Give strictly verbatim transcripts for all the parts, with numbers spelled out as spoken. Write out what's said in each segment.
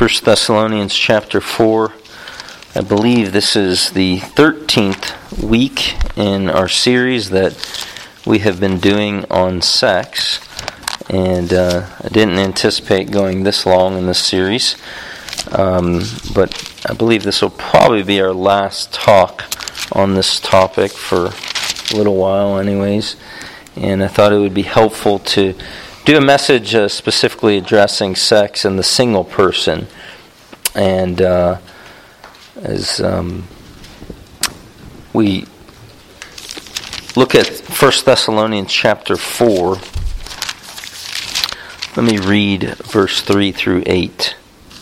First Thessalonians chapter four. I believe this is the thirteenth week in our series that we have been doing on sex. And uh, I didn't anticipate going this long in this series. Um, but I believe this will probably be our last talk on this topic for a little while anyways. And I thought it would be helpful to do a message uh, specifically addressing sex and the single person. And uh, as um, we look at First Thessalonians chapter four, let me read verse three through eight.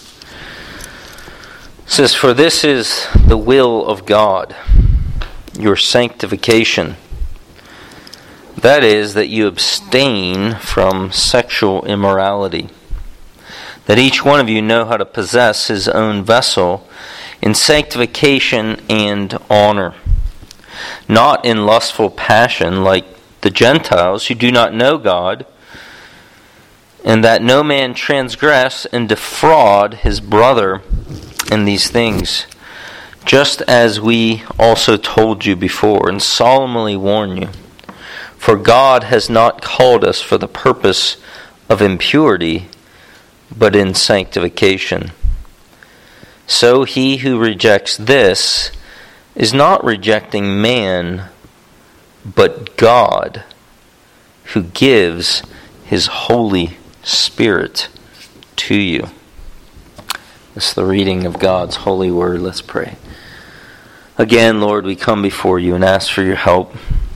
It says, "For this is the will of God, your sanctification. That is, that you abstain from sexual immorality, that each one of you know how to possess his own vessel in sanctification and honor, not in lustful passion like the Gentiles who do not know God, and that no man transgress and defraud his brother in these things, just as we also told you before and solemnly warn you. For God has not called us for the purpose of impurity, but in sanctification. So he who rejects this is not rejecting man, but God, who gives his Holy Spirit to you." This is the reading of God's holy word. Let's pray. Again, Lord, we come before you and ask for your help.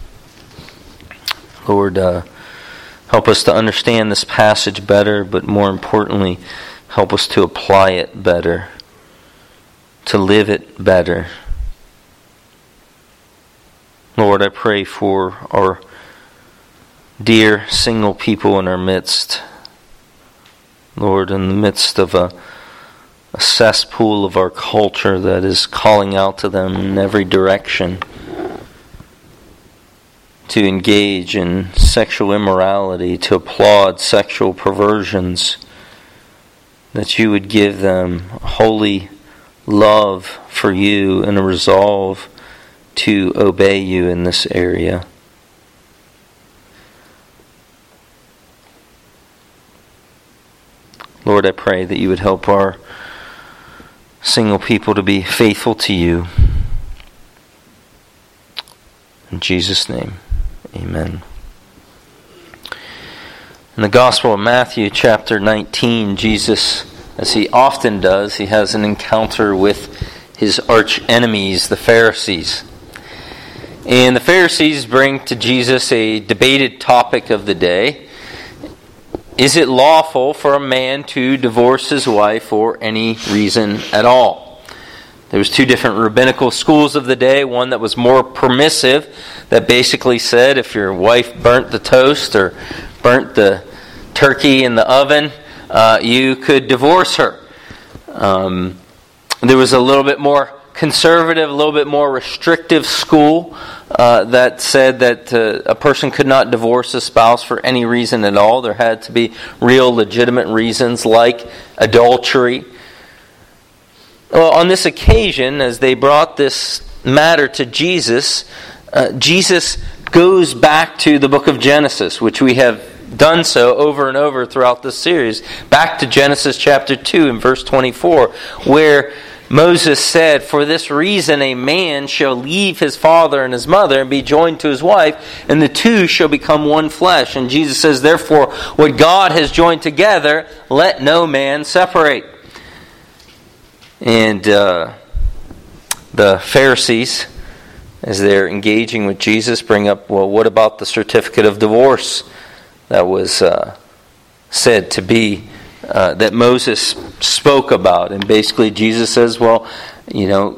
Lord, uh, help us to understand this passage better, but more importantly, help us to apply it better, to live it better. Lord, I pray for our dear single people in our midst. Lord, in the midst of a, a cesspool of our culture that is calling out to them in every direction to engage in sexual immorality, to applaud sexual perversions, that you would give them holy love for you and a resolve to obey you in this area. Lord, I pray that you would help our single people to be faithful to you. In Jesus' name, amen. In the Gospel of Matthew, chapter nineteen, Jesus, as he often does, he has an encounter with his arch enemies, the Pharisees. And the Pharisees bring to Jesus a debated topic of the day. Is it lawful for a man to divorce his wife for any reason at all? There was two different rabbinical schools of the day. One that was more permissive, that basically said if your wife burnt the toast or burnt the turkey in the oven, uh, you could divorce her. Um, there was a little bit more conservative, a little bit more restrictive school uh, that said that uh, a person could not divorce a spouse for any reason at all. There had to be real legitimate reasons like adultery. Well, on this occasion, as they brought this matter to Jesus, uh, Jesus goes back to the book of Genesis, which we have done so over and over throughout this series, back to Genesis chapter two and verse twenty-four, where Moses said, "For this reason a man shall leave his father and his mother and be joined to his wife, and the two shall become one flesh." And Jesus says, "Therefore, what God has joined together, let no man separate." And uh, the Pharisees, as they're engaging with Jesus, bring up, well, what about the certificate of divorce that was uh, said to be, uh, that Moses spoke about? And basically Jesus says, well, you know,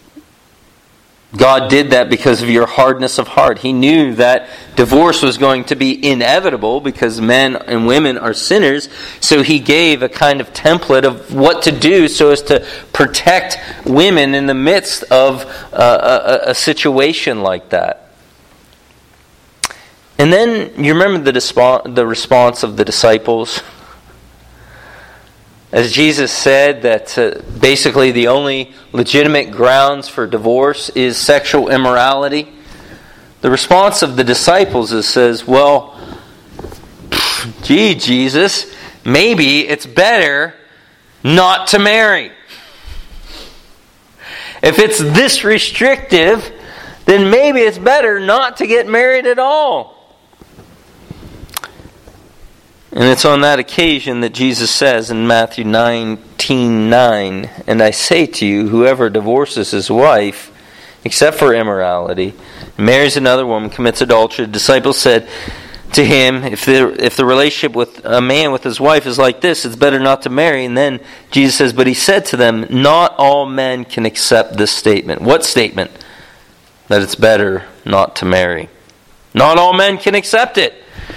God did that because of your hardness of heart. He knew that divorce was going to be inevitable because men and women are sinners. So he gave a kind of template of what to do so as to protect women in the midst of uh, a, a situation like that. And then you remember the, dispo- the response of the disciples. As Jesus said that uh, basically the only legitimate grounds for divorce is sexual immorality, the response of the disciples is says, well, gee, Jesus, maybe it's better not to marry. If it's this restrictive, then maybe it's better not to get married at all. And it's on that occasion that Jesus says in Matthew nineteen nine, "And I say to you, whoever divorces his wife, except for immorality, and marries another woman, commits adultery." The disciples said to him, if the, if the relationship with a man with his wife is like this, it's better not to marry. And then Jesus says, but he said to them, not all men can accept this statement. What statement? That it's better not to marry. Not all men can accept it.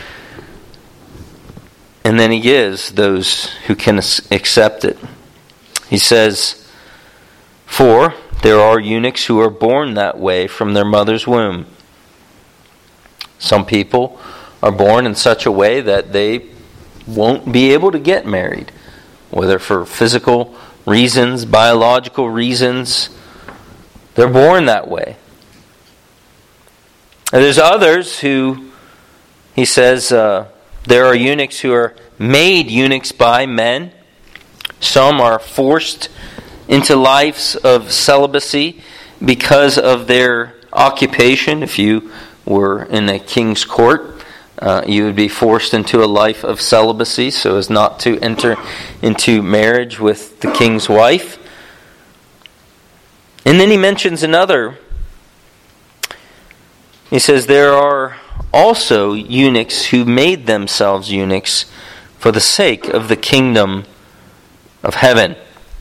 And then he gives those who can accept it. He says, for there are eunuchs who are born that way from their mother's womb. Some people are born in such a way that they won't be able to get married, whether for physical reasons, biological reasons. They're born that way. And there's others who, he says, uh, there are eunuchs who are made eunuchs by men. Some are forced into lives of celibacy because of their occupation. If you were in a king's court, uh, you would be forced into a life of celibacy so as not to enter into marriage with the king's wife. And then he mentions another. He says there are also eunuchs who made themselves eunuchs for the sake of the kingdom of heaven.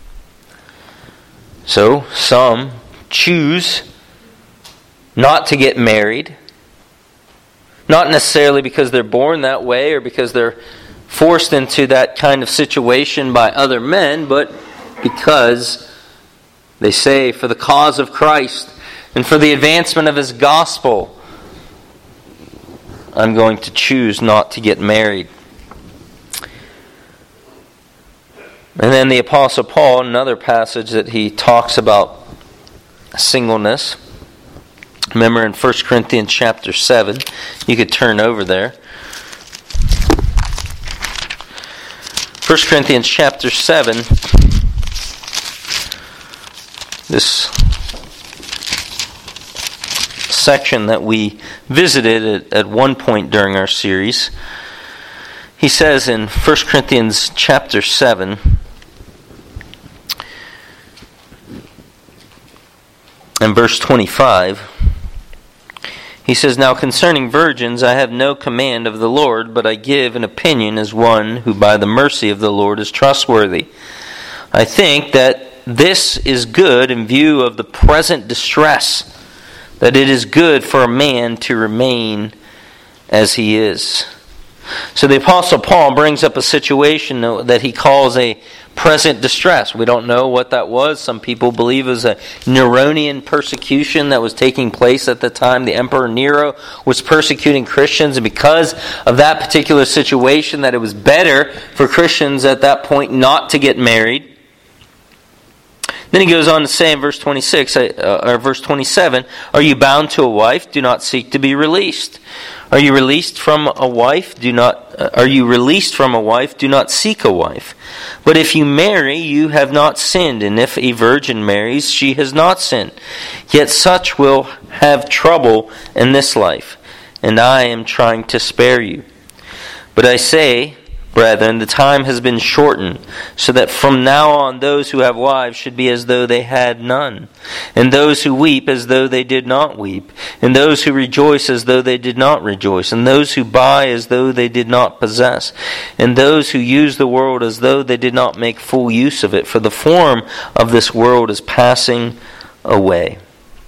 So some choose not to get married, not necessarily because they're born that way or because they're forced into that kind of situation by other men, but because they say, for the cause of Christ and for the advancement of His gospel, I'm going to choose not to get married. And then the Apostle Paul, another passage that he talks about singleness. Remember in First Corinthians chapter seven, you could turn over there. First Corinthians chapter seven, this section that we visited at, at one point during our series. He says in First Corinthians chapter seven, and verse twenty-five, he says, now concerning virgins I have no command of the Lord, but I give an opinion as one who by the mercy of the Lord is trustworthy. I think that this is good in view of the present distress, that it is good for a man to remain as he is. So the Apostle Paul brings up a situation that he calls a present distress. We don't know what that was. Some people believe it was a Neronian persecution that was taking place at the time. The Emperor Nero was persecuting Christians, and because of that particular situation, that it was better for Christians at that point not to get married. Then he goes on to say in verse twenty-six, uh, or verse twenty-seven, are you bound to a wife? Do not seek to be released. Are you released from a wife? Do not. Uh, are you released from a wife? Do not seek a wife. But if you marry, you have not sinned, and if a virgin marries, she has not sinned. Yet such will have trouble in this life, and I am trying to spare you. But I say, brethren, the time has been shortened, so that from now on those who have wives should be as though they had none, and those who weep as though they did not weep, and those who rejoice as though they did not rejoice, and those who buy as though they did not possess, and those who use the world as though they did not make full use of it, for the form of this world is passing away.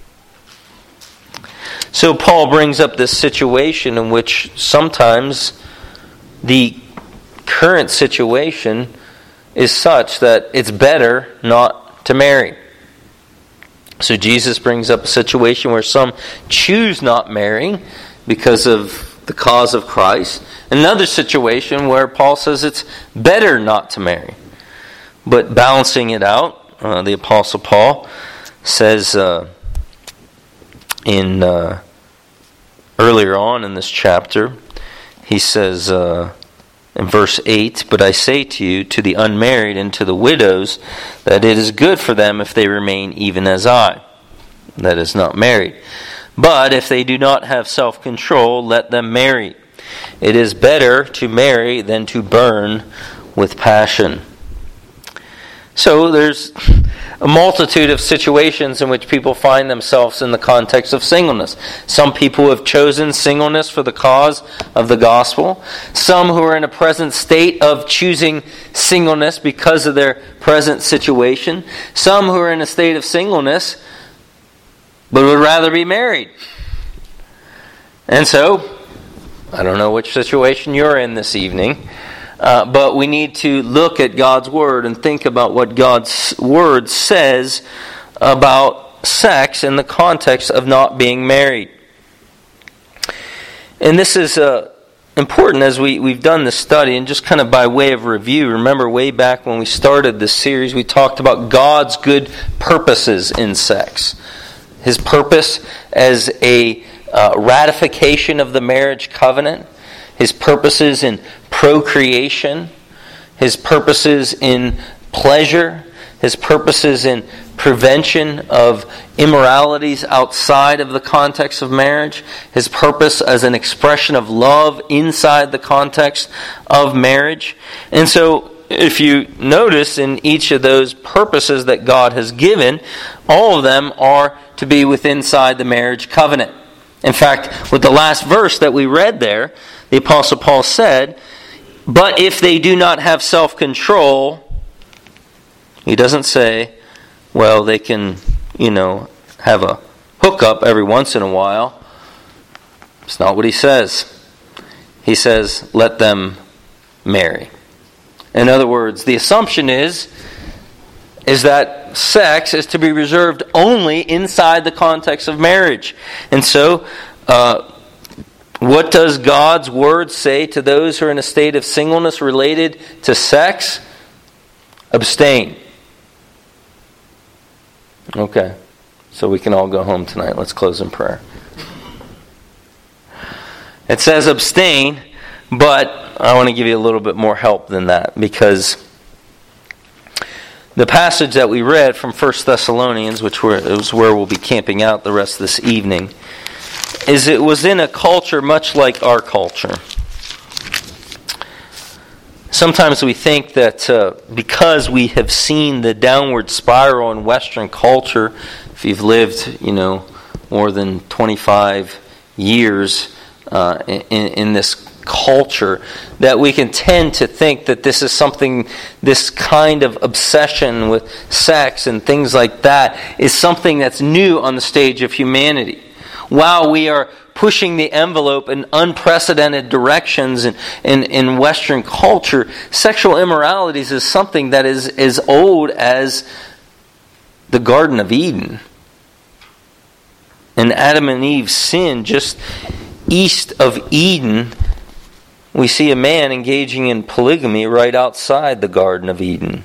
So Paul brings up this situation in which sometimes the current situation is such that it's better not to marry. So Jesus brings up a situation where some choose not marrying because of the cause of Christ. Another situation where Paul says it's better not to marry. But balancing it out, uh, the Apostle Paul says uh, in uh, earlier on in this chapter, he says uh, in verse eight, "But I say to you, to the unmarried and to the widows, that it is good for them if they remain even as I," that is, not married. "But if they do not have self-control, let them marry. It is better to marry than to burn with passion." So there's a multitude of situations in which people find themselves in the context of singleness. Some people have chosen singleness for the cause of the gospel. Some who are in a present state of choosing singleness because of their present situation. Some who are in a state of singleness but would rather be married. And so, I don't know which situation you're in this evening, uh, but we need to look at God's Word and think about what God's Word says about sex in the context of not being married. And this is uh, important as we, we've done this study, and just kind of by way of review, remember way back when we started this series, we talked about God's good purposes in sex. His purpose as a uh, ratification of the marriage covenant. His purposes in procreation. His purposes in pleasure. His purposes in prevention of immoralities outside of the context of marriage. His purpose as an expression of love inside the context of marriage. And so, if you notice in each of those purposes that God has given, all of them are to be within inside the marriage covenant. In fact, with the last verse that we read there, the Apostle Paul said, "But if they do not have self-control," he doesn't say, well, they can, you know, have a hookup every once in a while. It's not what he says. He says, let them marry. In other words, the assumption is, is that sex is to be reserved only inside the context of marriage. And so, uh, what does God's Word say to those who are in a state of singleness related to sex? Abstain. Okay, so we can all go home tonight. Let's close in prayer. It says abstain, but I want to give you a little bit more help than that, because the passage that we read from First Thessalonians, which is where we'll be camping out the rest of this evening, is it was in a culture much like our culture. Sometimes we think that uh, because we have seen the downward spiral in Western culture, if you've lived, you know, more than twenty-five years uh, in, in this culture, that we can tend to think that this is something, this kind of obsession with sex and things like that is something that's new on the stage of humanity. While we are pushing the envelope in unprecedented directions in, in, in Western culture, sexual immoralities is something that is as old as the Garden of Eden. And Adam and Eve sinned just east of Eden. We see a man engaging in polygamy right outside the Garden of Eden.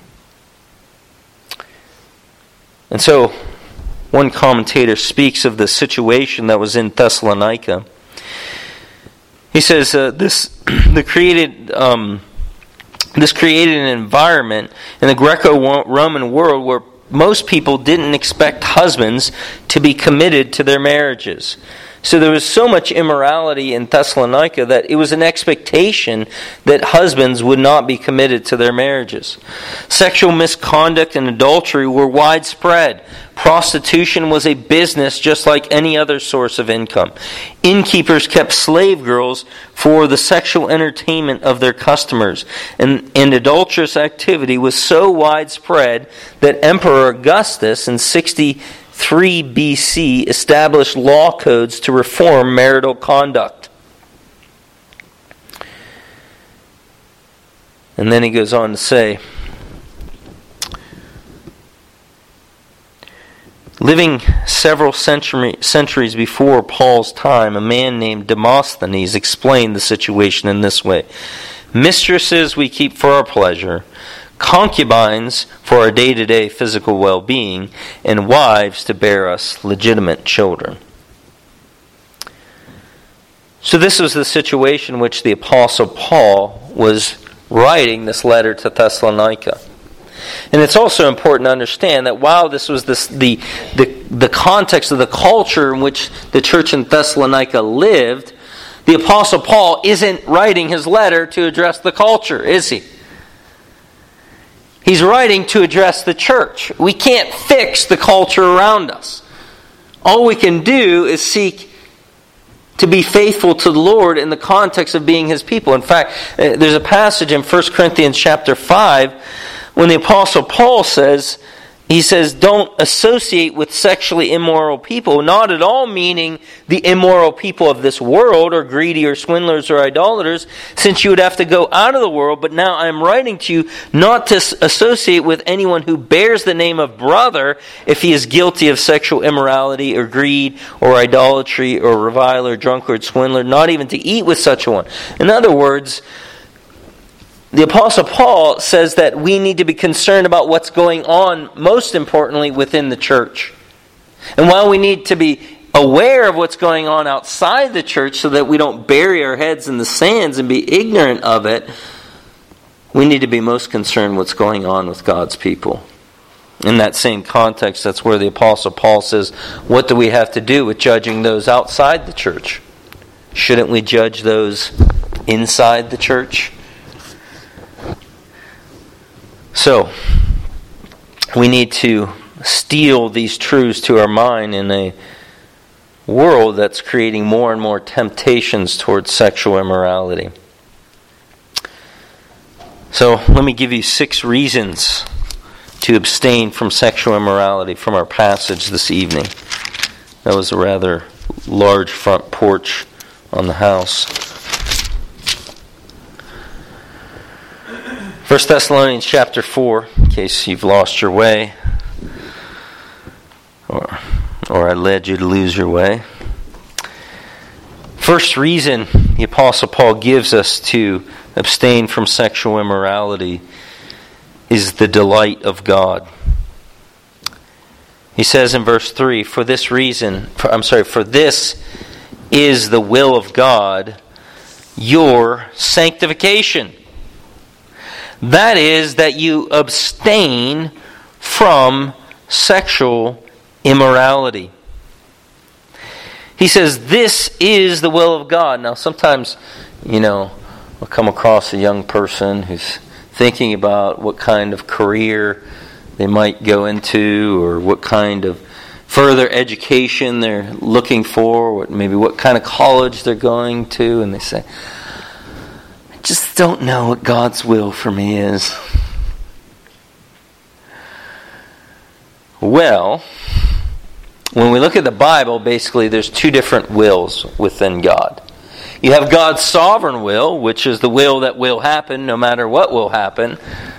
And so, one commentator speaks of the situation that was in Thessalonica. He says uh, this: the created um, this created an environment in the Greco-Roman world where most people didn't expect husbands to be committed to their marriages. So there was so much immorality in Thessalonica that it was an expectation that husbands would not be committed to their marriages. Sexual misconduct and adultery were widespread. Prostitution was a business just like any other source of income. Innkeepers kept slave girls for the sexual entertainment of their customers. And, and adulterous activity was so widespread that Emperor Augustus in sixty-three B C established law codes to reform marital conduct. And then he goes on to say, living several century, centuries before Paul's time, a man named Demosthenes explained the situation in this way. Mistresses we keep for our pleasure, concubines for our day-to-day physical well-being, and wives to bear us legitimate children. So this was the situation in which the Apostle Paul was writing this letter to Thessalonica. And it's also important to understand that while this was this, the, the, the context of the culture in which the church in Thessalonica lived, the Apostle Paul isn't writing his letter to address the culture, is he? He's writing to address the church. We can't fix the culture around us. All we can do is seek to be faithful to the Lord in the context of being His people. In fact, there's a passage in First Corinthians chapter five when the Apostle Paul says, he says, don't associate with sexually immoral people, not at all meaning the immoral people of this world, or greedy, or swindlers, or idolaters, since you would have to go out of the world. But now I am writing to you not to associate with anyone who bears the name of brother if he is guilty of sexual immorality, or greed, or idolatry, or reviler, drunkard, swindler, not even to eat with such a one. In other words, the Apostle Paul says that we need to be concerned about what's going on, most importantly, within the church. And while we need to be aware of what's going on outside the church so that we don't bury our heads in the sands and be ignorant of it, we need to be most concerned what's going on with God's people. In that same context, that's where the Apostle Paul says, what do we have to do with judging those outside the church? Shouldn't we judge those inside the church? So, we need to steal these truths to our mind in a world that's creating more and more temptations towards sexual immorality. So, let me give you six reasons to abstain from sexual immorality from our passage this evening. That was a rather large front porch on the house. First Thessalonians chapter four, in case you've lost your way, or, or I led you to lose your way. First reason the Apostle Paul gives us to abstain from sexual immorality is the delight of God. He says in verse three, for this reason, for, I'm sorry, for this is the will of God, your sanctification. That is, that you abstain from sexual immorality. He says, this is the will of God. Now, sometimes, you know, we'll come across a young person who's thinking about what kind of career they might go into, or what kind of further education they're looking for, what maybe what kind of college they're going to, and they say, just don't know what God's will for me is. Well, when we look at the Bible, basically there's two different wills within God. You have God's sovereign will, which is the will that will happen no matter what will happen.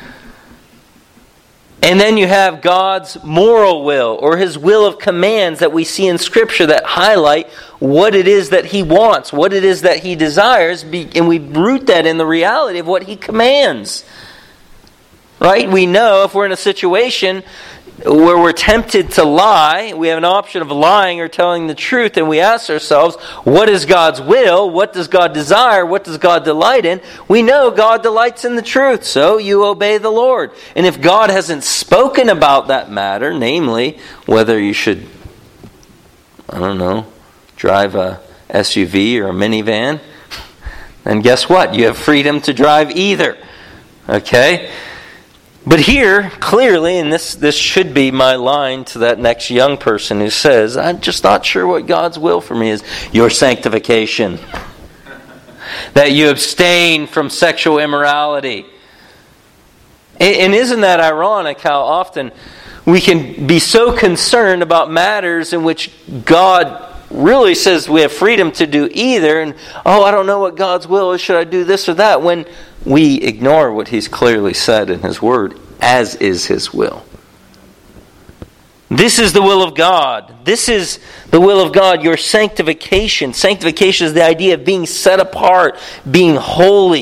And then you have God's moral will, or His will of commands that we see in Scripture that highlight what it is that He wants, what it is that He desires, and we root that in the reality of what He commands. Right? We know if we're in a situation where we're tempted to lie, we have an option of lying or telling the truth, and we ask ourselves, what is God's will? What does God desire? What does God delight in? We know God delights in the truth, so you obey the Lord. And if God hasn't spoken about that matter, namely, whether you should, I don't know, drive a S U V or a minivan, then guess what? You have freedom to drive either. Okay? But here, clearly, and this, this should be my line to that next young person who says, I'm just not sure what God's will for me is. Your sanctification. That you abstain from sexual immorality. And, and isn't that ironic how often we can be so concerned about matters in which God really says we have freedom to do either, and, oh, I don't know what God's will is, should I do this or that, when we ignore what He's clearly said in His Word, as is His will. This is the will of God. This is the will of God, your sanctification. Sanctification is the idea of being set apart, being holy,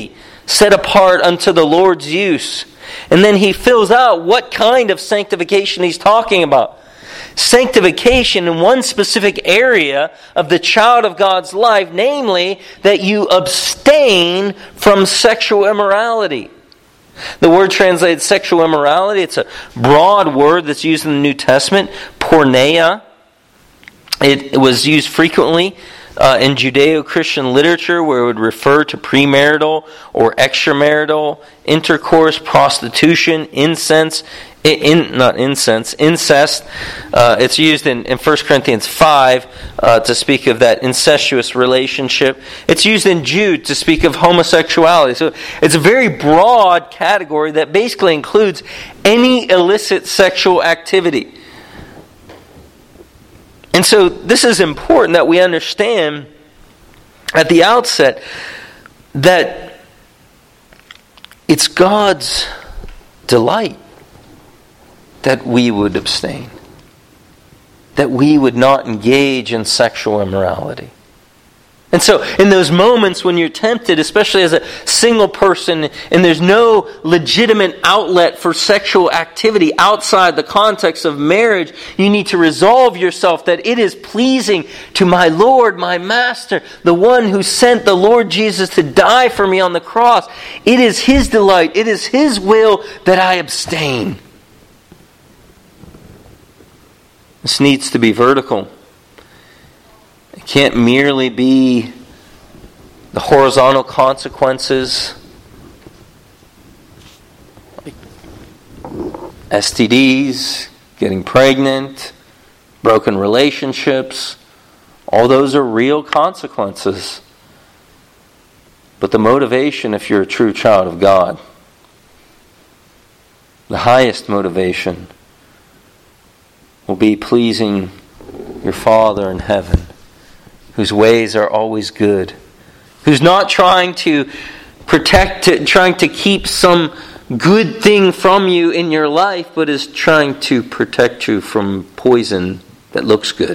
set apart unto the Lord's use. And then he fills out what kind of sanctification he's talking about. Sanctification in one specific area of the child of God's life, namely that you abstain from sexual immorality. The word translated sexual immorality, it's a broad word that's used in the New Testament, porneia. It was used frequently uh, in Judeo-Christian literature where it would refer to premarital or extramarital intercourse, prostitution, incense, in, not incense, incest. Uh, it's used in, in First Corinthians five uh, to speak of that incestuous relationship. It's used in Jude to speak of homosexuality. So it's a very broad category that basically includes any illicit sexual activity. And so this is important that we understand at the outset that it's God's delight that we would abstain, that we would not engage in sexual immorality. And so in those moments when you're tempted, especially as a single person, and there's no legitimate outlet for sexual activity outside the context of marriage, you need to resolve yourself that it is pleasing to my Lord, my Master, the one who sent the Lord Jesus to die for me on the cross. It is His delight, it is His will that I abstain. This needs to be vertical. It can't merely be the horizontal consequences, like S T Ds, getting pregnant, broken relationships. All those are real consequences. But the motivation, if you're a true child of God, the highest motivation will be pleasing your Father in heaven, whose ways are always good, who's not trying to protect, trying to keep some good thing from you in your life, but is trying to protect you from poison that looks good.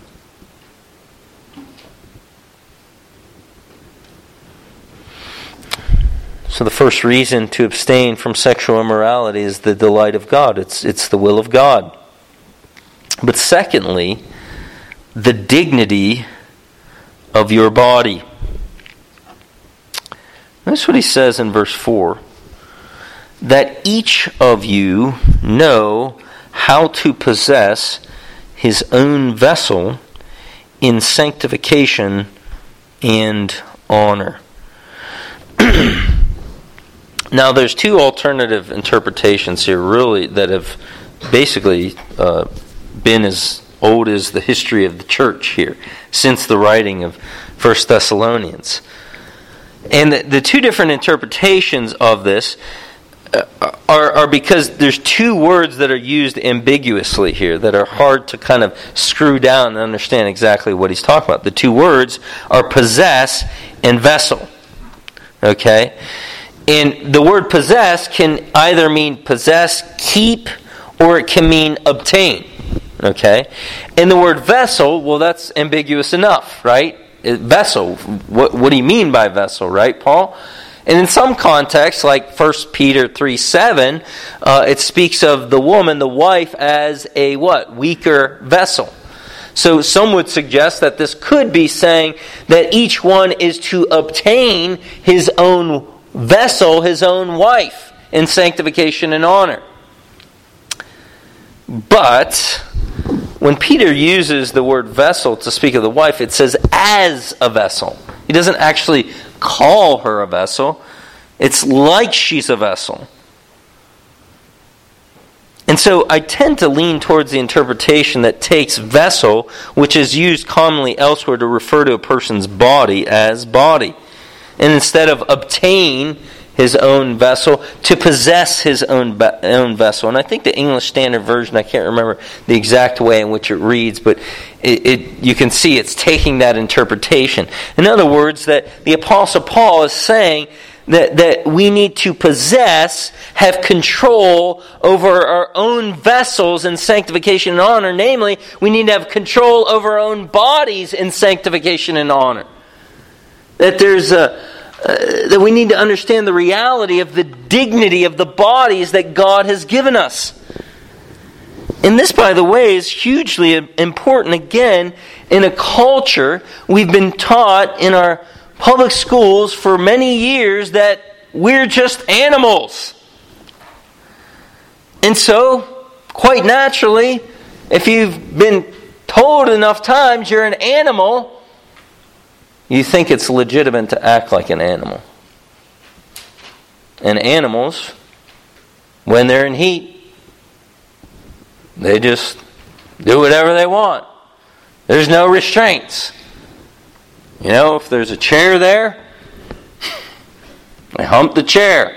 So the first reason to abstain from sexual immorality is the delight of God. It's, it's the will of God. But secondly, the dignity of your body. That's what he says in verse four. That each of you know how to possess his own vessel in sanctification and honor. Now there's two alternative interpretations here really that have basically uh, been as old as the history of the church here, since the writing of First Thessalonians. And the, the two different interpretations of this uh, are, are because there's two words that are used ambiguously here that are hard to kind of screw down and understand exactly what he's talking about. The two words are possess and vessel. Okay? And the word possess can either mean possess, keep, or it can mean obtain. Okay? And the word vessel, well, that's ambiguous enough, right? Vessel. What, what do you mean by vessel, right, Paul? And in some contexts, like First Peter three seven, uh, it speaks of the woman, the wife, as a what? Weaker vessel. So some would suggest that this could be saying that each one is to obtain his own vessel, his own wife, in sanctification and honor. But when Peter uses the word vessel to speak of the wife, it says as a vessel. He doesn't actually call her a vessel. It's like she's a vessel. And so I tend to lean towards the interpretation that takes vessel, which is used commonly elsewhere to refer to a person's body, as body. And instead of obtain his own vessel, to possess his own be- own vessel. And I think the English Standard Version, I can't remember the exact way in which it reads, but it, it you can see it's taking that interpretation. In other words, that the Apostle Paul is saying that, that we need to possess, have control over our own vessels in sanctification and honor. Namely, we need to have control over our own bodies in sanctification and honor. That there's a uh, that we need to understand the reality of the dignity of the bodies that God has given us. And this, by the way, is hugely important, again, in a culture we've been taught in our public schools for many years that we're just animals. And so, quite naturally, if you've been told enough times you're an animal, you think it's legitimate to act like an animal. And animals, when they're in heat, they just do whatever they want. There's no restraints. You know, if there's a chair there, they hump the chair.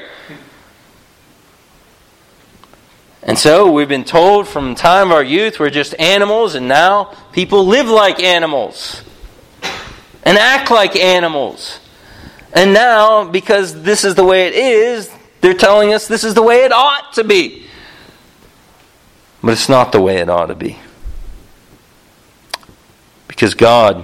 And so we've been told from the time of our youth we're just animals, and now people live like animals and act like animals. And now, because this is the way it is, they're telling us this is the way it ought to be. But it's not the way it ought to be. Because God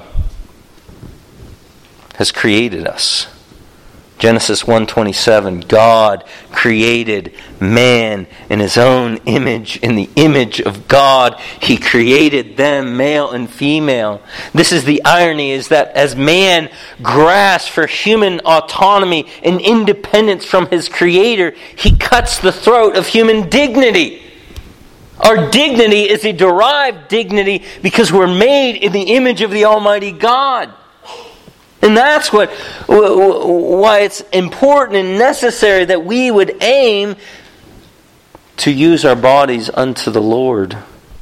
has created us. Genesis one twenty-seven, God created man in His own image. In the image of God, He created them, male and female. This is the irony, is that as man grasps for human autonomy and independence from his Creator, he cuts the throat of human dignity. Our dignity is a derived dignity because we're made in the image of the Almighty God. And that's what, why it's important and necessary that we would aim to use our bodies unto the Lord.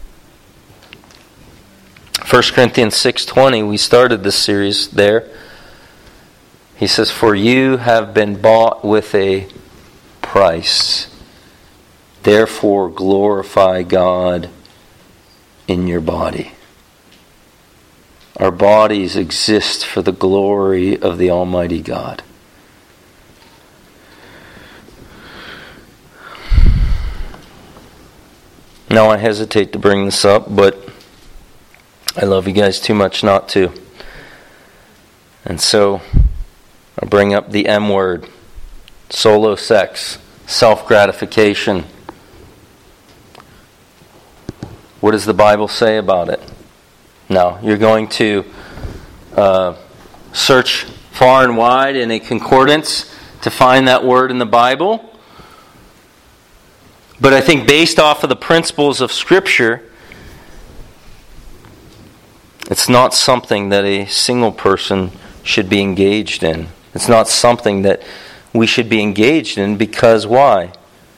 First Corinthians six twenty, we started this series there. He says, "For you have been bought with a price. Therefore glorify God in your body." Our bodies exist for the glory of the Almighty God. Now I hesitate to bring this up, but I love you guys too much not to. And so I'll bring up the M word. Solo sex. Self-gratification. What does the Bible say about it? Now, you're going to uh, search far and wide in a concordance to find that word in the Bible. But I think based off of the principles of Scripture, it's not something that a single person should be engaged in. It's not something that we should be engaged in because why?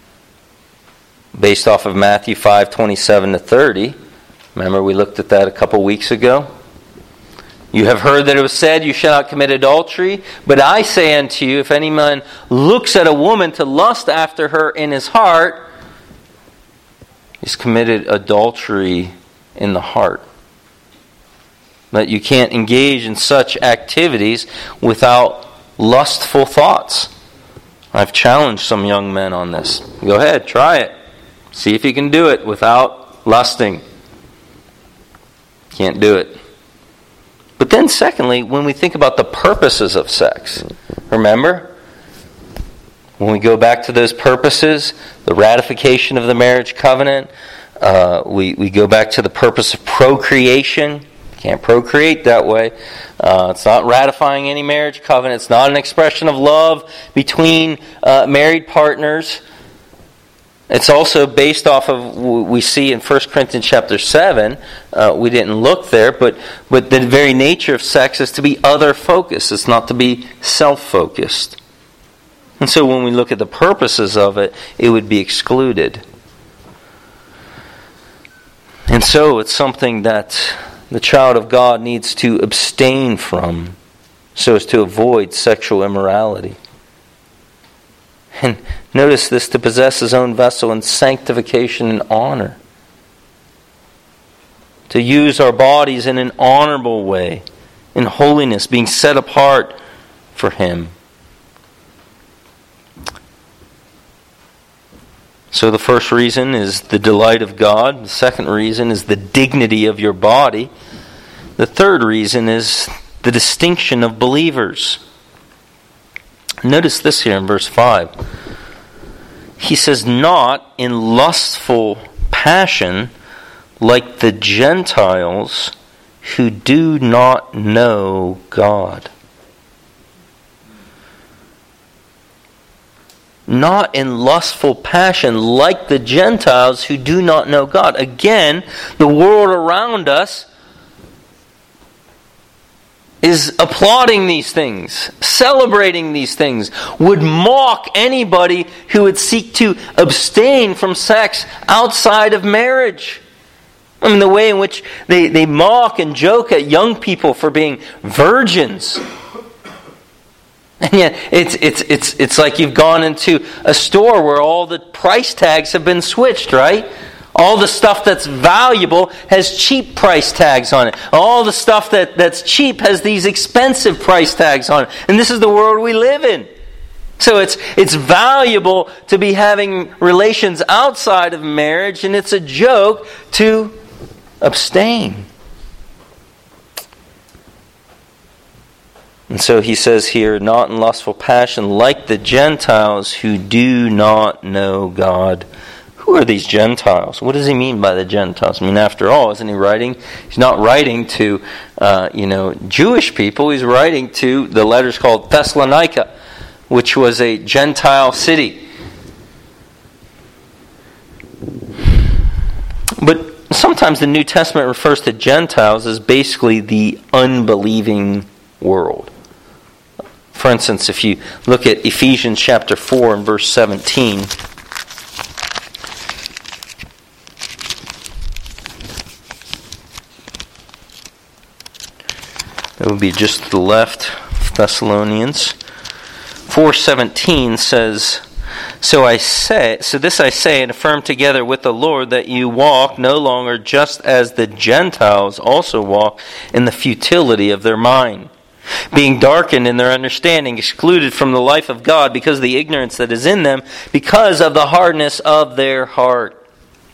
Based off of Matthew five twenty-seven to thirty. Remember we looked at that a couple weeks ago? You have heard that it was said, "You shall not commit adultery. But I say unto you, if any man looks at a woman to lust after her in his heart, he's committed adultery in the heart." That you can't engage in such activities without lustful thoughts. I've challenged some young men on this. Go ahead, try it. See if you can do it without lusting. Can't do it. But then secondly, when we think about the purposes of sex, remember? When we go back to those purposes, the ratification of the marriage covenant, uh, we, we go back to the purpose of procreation. Can't procreate that way. Uh, it's not ratifying any marriage covenant. It's not an expression of love between uh, married partners. It's also based off of, we see in First Corinthians chapter seven, uh, we didn't look there, but, but the very nature of sex is to be other-focused. It's not to be self-focused. And so when we look at the purposes of it, it would be excluded. And so it's something that the child of God needs to abstain from so as to avoid sexual immorality. And notice this, to possess his own vessel in sanctification and honor. To use our bodies in an honorable way, in holiness, being set apart for Him. So the first reason is the delight of God. The second reason is the dignity of your body. The third reason is the distinction of believers. Notice this here in verse five. He says, not in lustful passion like the Gentiles who do not know God. Not in lustful passion like the Gentiles who do not know God. Again, the world around us is applauding these things, celebrating these things, would mock anybody who would seek to abstain from sex outside of marriage. I mean, the way in which they, they mock and joke at young people for being virgins. And yet, it's, it's, it's, it's like you've gone into a store where all the price tags have been switched, right? All the stuff that's valuable has cheap price tags on it. All the stuff that, that's cheap has these expensive price tags on it. And this is the world we live in. So it's it's valuable to be having relations outside of marriage, and it's a joke to abstain. And so he says here, not in lustful passion, like the Gentiles who do not know God. Who are these Gentiles? What does he mean by the Gentiles? I mean, after all, isn't he writing? He's not writing to, uh, you know, Jewish people. He's writing to the letters called Thessalonica, which was a Gentile city. But sometimes the New Testament refers to Gentiles as basically the unbelieving world. For instance, if you look at Ephesians chapter four and verse seventeen, that would be just to the left of Thessalonians. four seventeen says, So I say, so this I say and affirm together with the Lord, that you walk no longer just as the Gentiles also walk in the futility of their mind, being darkened in their understanding, excluded from the life of God because of the ignorance that is in them, because of the hardness of their heart.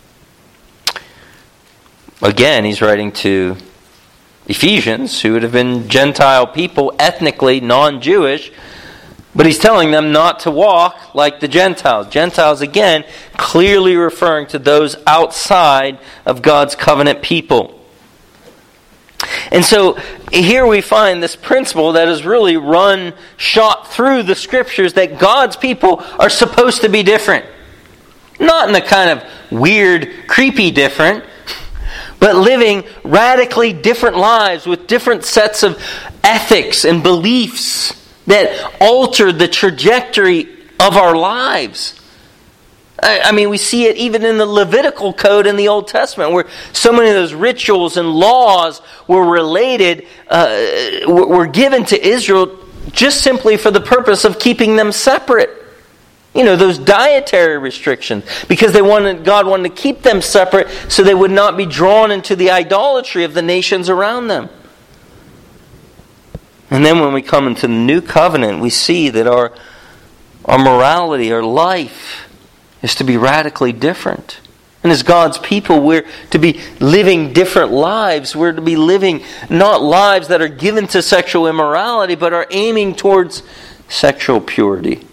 Again, he's writing to Ephesians, who would have been Gentile people, ethnically non-Jewish, but he's telling them not to walk like the Gentiles. Gentiles, again, clearly referring to those outside of God's covenant people. And so here we find this principle that is really run, shot through the Scriptures, that God's people are supposed to be different. Not in a kind of weird, creepy different, but living radically different lives with different sets of ethics and beliefs that alter the trajectory of our lives. I mean, we see it even in the Levitical code in the Old Testament, where so many of those rituals and laws were related, uh, were given to Israel just simply for the purpose of keeping them separate. You know, those dietary restrictions, because they wanted, God wanted to keep them separate so they would not be drawn into the idolatry of the nations around them. And then when we come into the new covenant, we see that our, our morality, our life, is to be radically different. And as God's people, we're to be living different lives. We're to be living not lives that are given to sexual immorality, but are aiming towards sexual purity.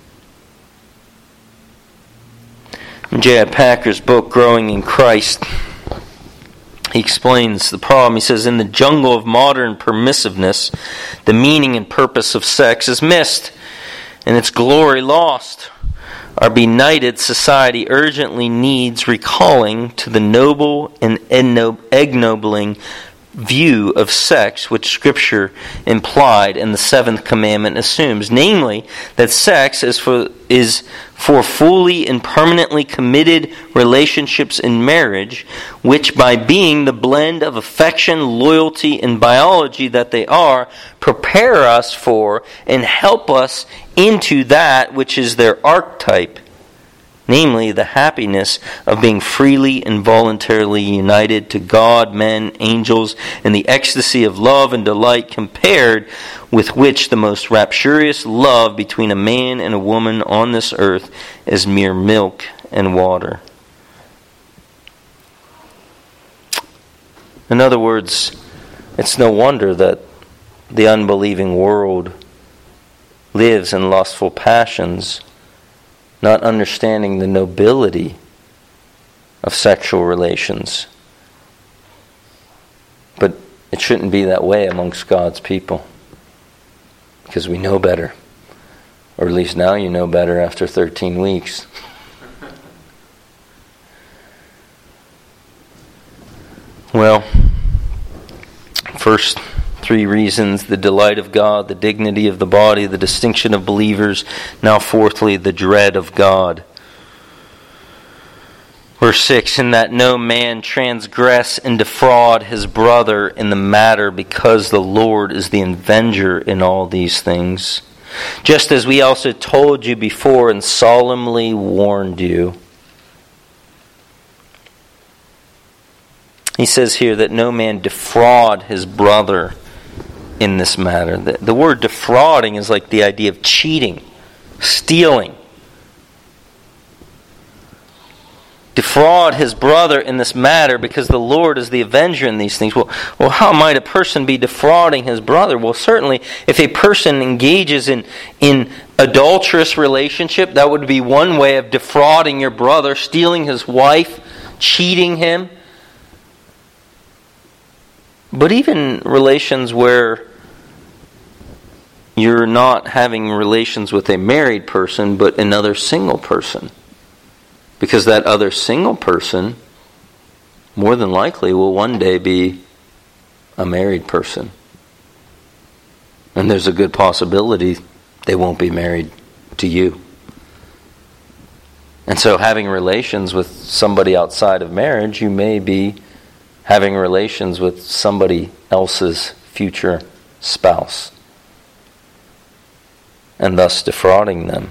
In J I Packer's book, Growing in Christ, he explains the problem. He says, in the jungle of modern permissiveness, the meaning and purpose of sex is missed, and its glory lost. Our benighted society urgently needs recalling to the noble and ennobling view of sex which Scripture implied and the seventh commandment assumes, namely that sex is for is for fully and permanently committed relationships in marriage, which by being the blend of affection, loyalty, and biology that they are, prepare us for and help us into that which is their archetype, namely the happiness of being freely and voluntarily united to God, men, angels, and the ecstasy of love and delight, compared with which the most rapturous love between a man and a woman on this earth is mere milk and water. In other words, it's no wonder that the unbelieving world lives in lustful passions, not understanding the nobility of sexual relations. But it shouldn't be that way amongst God's people, because we know better. Or at least now you know better after thirteen weeks. Well, first three reasons: the delight of God, the dignity of the body, the distinction of believers. Now fourthly, the dread of God. Verse six, in that no man transgress and defraud his brother in the matter, because the Lord is the avenger in all these things. Just as we also told you before and solemnly warned you. He says here that no man defraud his brother in this matter. The, the word defrauding is like the idea of cheating, stealing. Defraud his brother in this matter because the Lord is the avenger in these things. Well, well, how might a person be defrauding his brother? Well, certainly if a person engages in, in adulterous relationship, that would be one way of defrauding your brother, stealing his wife, cheating him. But even relations where you're not having relations with a married person, but another single person. Because that other single person, more than likely, will one day be a married person. And there's a good possibility they won't be married to you. And so having relations with somebody outside of marriage, you may be having relations with somebody else's future spouse, and thus defrauding them.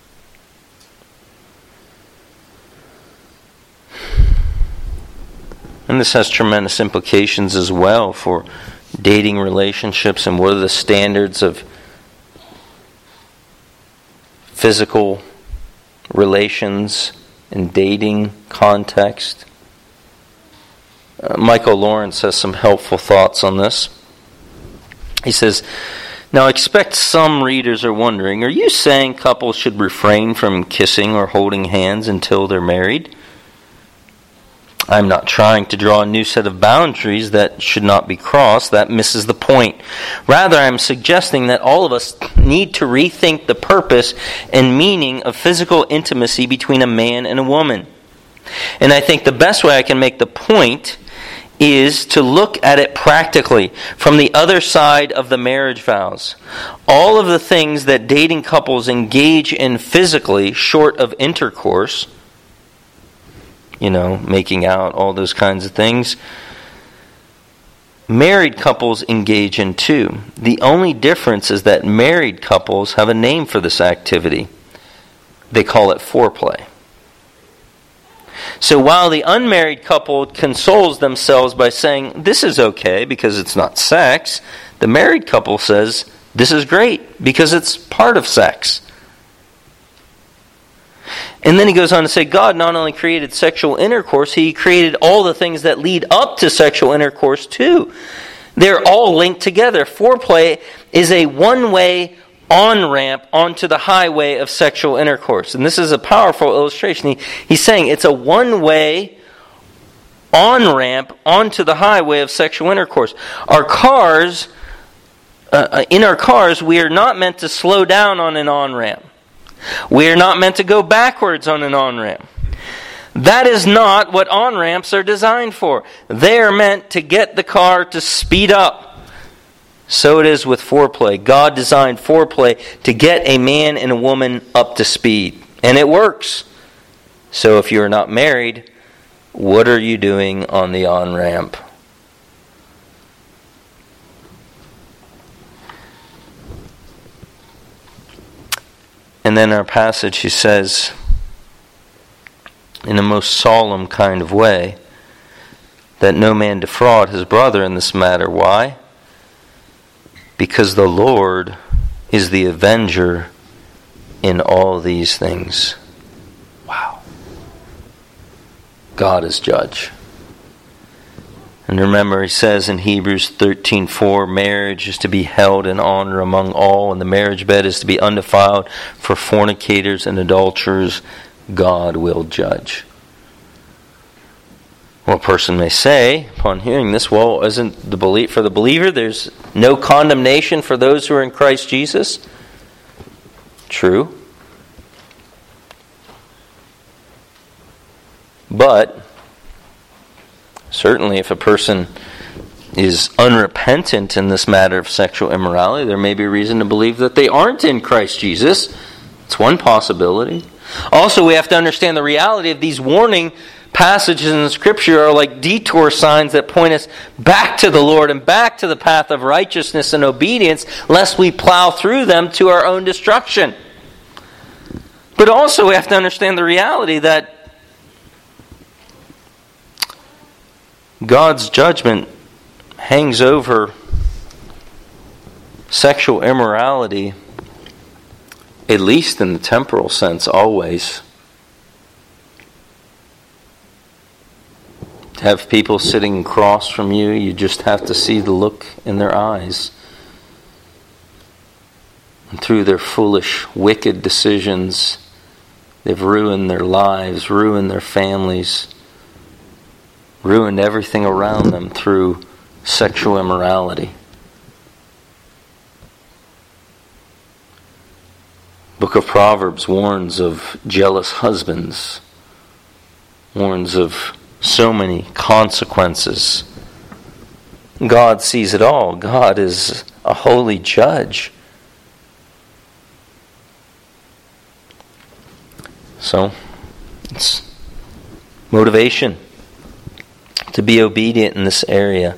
And this has tremendous implications as well for dating relationships and what are the standards of physical relations in dating context. Uh, Michael Lawrence has some helpful thoughts on this. He says, now I expect some readers are wondering, are you saying couples should refrain from kissing or holding hands until they're married? I'm not trying to draw a new set of boundaries that should not be crossed. That misses the point. Rather, I'm suggesting that all of us need to rethink the purpose and meaning of physical intimacy between a man and a woman. And I think the best way I can make the point is to look at it practically from the other side of the marriage vows. All of the things that dating couples engage in physically, short of intercourse, you know, making out, all those kinds of things, married couples engage in too. The only difference is that married couples have a name for this activity. They call it foreplay. So while the unmarried couple consoles themselves by saying, this is okay because it's not sex, the married couple says, this is great because it's part of sex. And then he goes on to say, God not only created sexual intercourse, He created all the things that lead up to sexual intercourse too. They're all linked together. Foreplay is a one-way on-ramp onto the highway of sexual intercourse. And this is a powerful illustration. He, he's saying it's a one-way on-ramp onto the highway of sexual intercourse. Our cars, uh, in our cars, we are not meant to slow down on an on-ramp. We are not meant to go backwards on an on-ramp. That is not what on-ramps are designed for. They are meant to get the car to speed up. So it is with foreplay. God designed foreplay to get a man and a woman up to speed. And it works. So if you are not married, what are you doing on the on-ramp? And then our passage, he says, in a most solemn kind of way, that no man defraud his brother in this matter. Why? Because the Lord is the avenger in all these things. Wow. God is judge. And remember, he says in Hebrews thirteen four, marriage is to be held in honor among all, and the marriage bed is to be undefiled. For fornicators and adulterers, God will judge. Well, a person may say, upon hearing this, well, isn't the belie- for the believer there's no condemnation for those who are in Christ Jesus? True. But certainly if a person is unrepentant in this matter of sexual immorality, there may be reason to believe that they aren't in Christ Jesus. It's one possibility. Also, we have to understand the reality of these warning passages in the Scripture are like detour signs that point us back to the Lord and back to the path of righteousness and obedience, lest we plow through them to our own destruction. But also we have to understand the reality that God's judgment hangs over sexual immorality, at least in the temporal sense, always. To have people sitting across from you, you just have to see the look in their eyes. And through their foolish, wicked decisions, they've ruined their lives, ruined their families, ruined everything around them through sexual immorality. Book of Proverbs warns of jealous husbands, warns of so many consequences. God sees it all. God is a holy judge. So, it's motivation to be obedient in this area.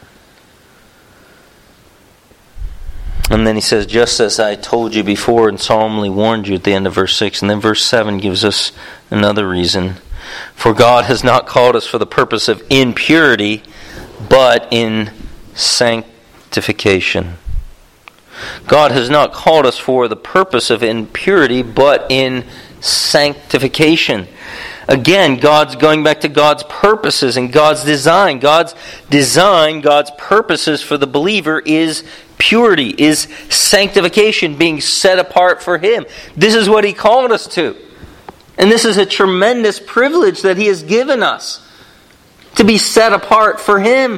And then he says, just as I told you before and solemnly warned you at the end of verse six. And then verse seven gives us another reason. For God has not called us for the purpose of impurity, but in sanctification. God has not called us for the purpose of impurity, but in sanctification. Again, God's going back to God's purposes and God's design. God's design, God's purposes for the believer is purity, is sanctification, being set apart for Him. This is what He called us to. And this is a tremendous privilege that He has given us, to be set apart for Him.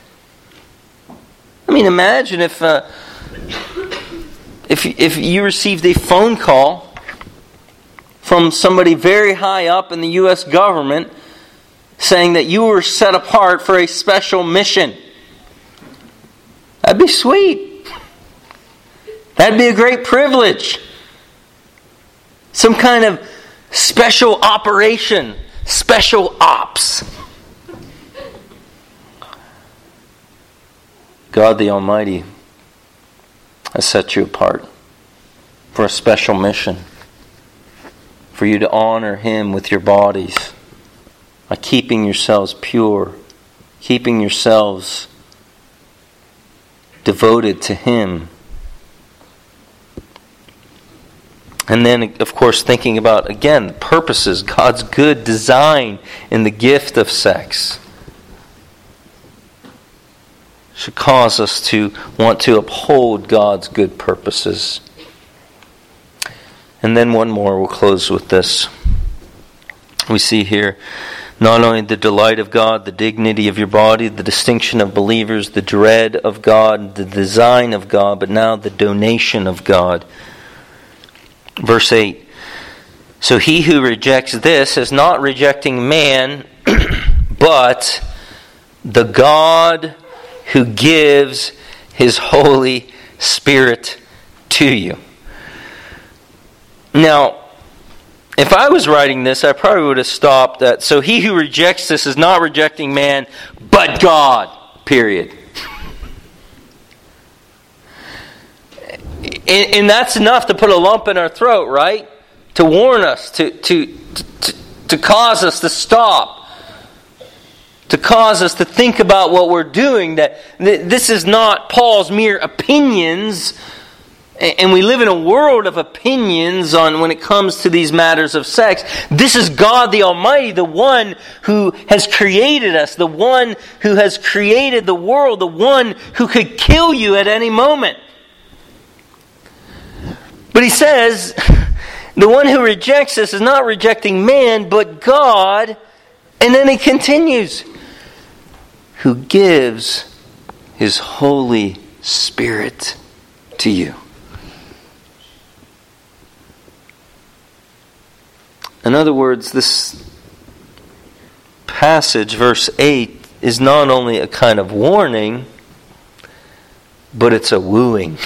I mean, imagine if uh, if if you received a phone call from somebody very high up in the U S government saying that you were set apart for a special mission. That'd be sweet. That'd be a great privilege. Some kind of special operation, special ops. God the Almighty has set you apart for a special mission, for you to honor Him with your bodies by keeping yourselves pure, keeping yourselves devoted to Him. And then, of course, thinking about, again, purposes, God's good design in the gift of sex should cause us to want to uphold God's good purposes. And then one more, we'll close with this. We see here not only the delight of God, the dignity of your body, the distinction of believers, the dread of God, the design of God, but now the donation of God. Verse eight. So he who rejects this is not rejecting man, but the God who gives His Holy Spirit to you. Now, if I was writing this, I probably would have stopped at, so he who rejects this is not rejecting man, but God, period. And, and that's enough to put a lump in our throat, right? To warn us, to, to, to, to cause us to stop. To cause us to think about what we're doing. That this is not Paul's mere opinions, And we live in a world of opinions on when it comes to these matters of sex. This is God the Almighty, the one who has created us, the one who has created the world, the one who could kill you at any moment. But he says, the one who rejects us is not rejecting man, but God. And then he continues, who gives His Holy Spirit to you. In other words, this passage, verse eight, is not only a kind of warning, but it's a wooing.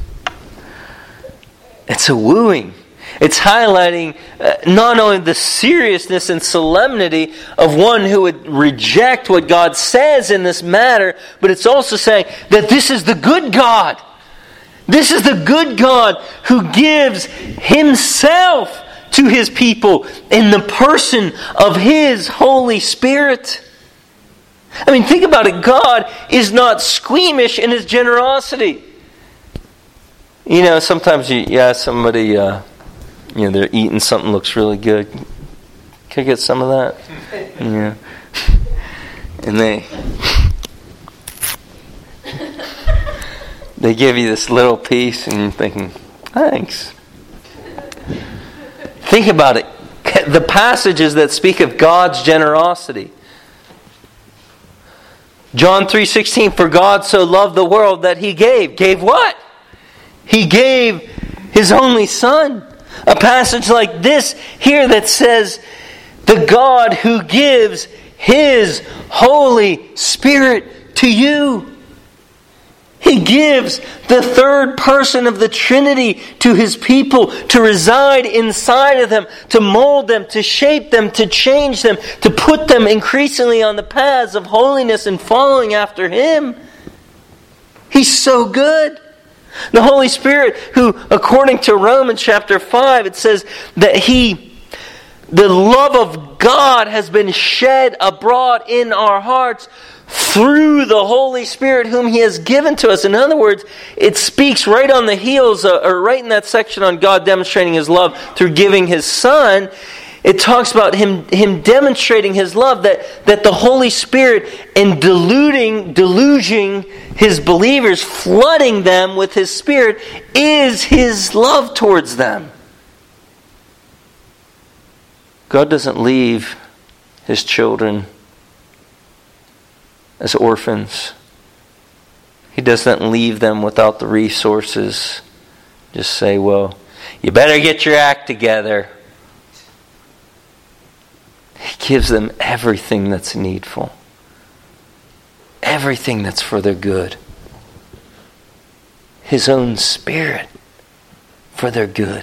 It's a wooing. It's highlighting uh, not only the seriousness and solemnity of one who would reject what God says in this matter, but it's also saying that this is the good God. This is the good God who gives Himself to His people in the person of His Holy Spirit. I mean, think about it. God is not squeamish in His generosity. You know, sometimes you, you ask somebody, uh, you know, they're eating something looks really good. Can I get some of that? Yeah. And they they give you this little piece, and you're thinking, thanks. Think about it. The passages that speak of God's generosity. John three sixteen, for God so loved the world that He gave. Gave what? He gave His only Son. A passage like this here that says, the God who gives His Holy Spirit to you. He gives the third person of the Trinity to His people to reside inside of them, to mold them, to shape them, to change them, to put them increasingly on the paths of holiness and following after Him. He's so good. The Holy Spirit, who, according to Romans chapter five, it says that He, the love of God has been shed abroad in our hearts through the Holy Spirit whom He has given to us. In other words, it speaks right on the heels, uh, or right in that section on God demonstrating His love through giving His Son. It talks about Him, him demonstrating His love, that, that the Holy Spirit, in deluding, deluging His believers, flooding them with His Spirit, is His love towards them. God doesn't leave His children as orphans. He doesn't leave them without the resources. Just say, well, you better get your act together. He gives them everything that's needful. Everything that's for their good. His own Spirit for their good.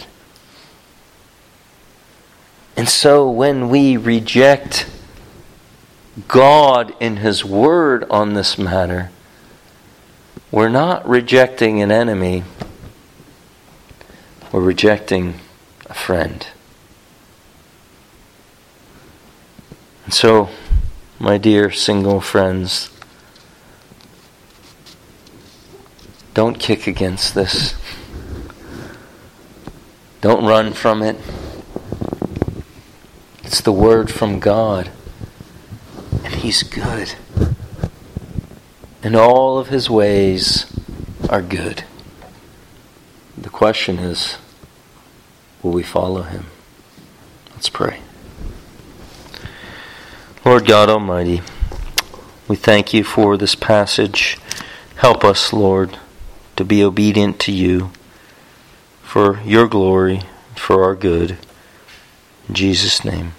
And so when we reject God in His Word on this matter, we're not rejecting an enemy. We're rejecting a friend. And so, my dear single friends, don't kick against this. Don't run from it. It's the Word from God. And He's good. And all of His ways are good. The question is, will we follow Him? Let's pray. Lord God Almighty, we thank You for this passage. Help us, Lord, to be obedient to You for Your glory, for our good. In Jesus' name.